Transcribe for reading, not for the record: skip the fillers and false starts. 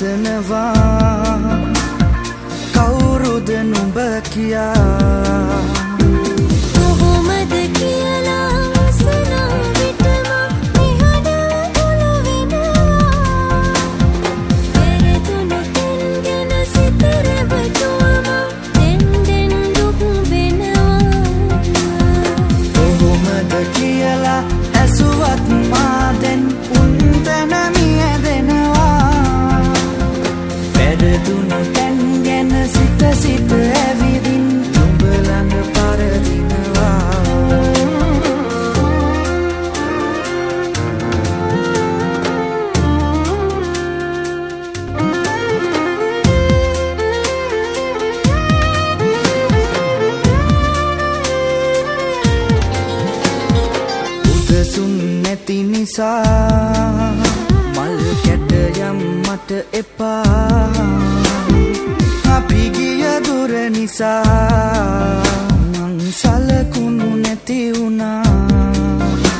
අසනවා කවුරුද නුඹ කියා කොහොමද කියලා අසනා විටම නිහඬ ගොළු වෙනවා පෙරතුණු තෙන් ගැන සිත රැවටුවම දෙන් දුක් වෙනවා කොහොමද කියලා ඇසුවත් මා දැන් උන්තන මියදෙනවා පෙරතුණු තෙන් ගැන සිත ඇවිදින් නුඹ ළඟ පරදිනවා උදසුන් නැති නිසා මල් කැටයම් මට එපා අපි ගිය දුර නිසා මං සලකුණු නැති වුණා